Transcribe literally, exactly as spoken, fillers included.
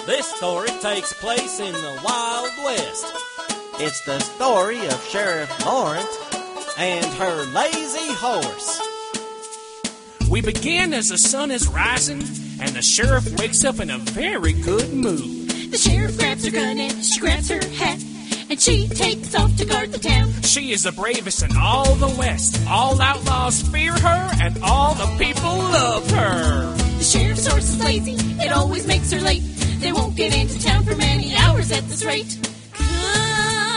This story takes place in the Wild West. It's the story of Sheriff Lawrence and her lazy horse. We begin as the sun is rising, and the sheriff wakes up in a very good mood. The sheriff grabs her gun and she grabs her hat, and she takes off to guard the town. She is the bravest in all the West. All outlaws fear her, and all the people love her. The sheriff's horse is lazy, it always makes her late. They won't get into town for many hours at this rate. Come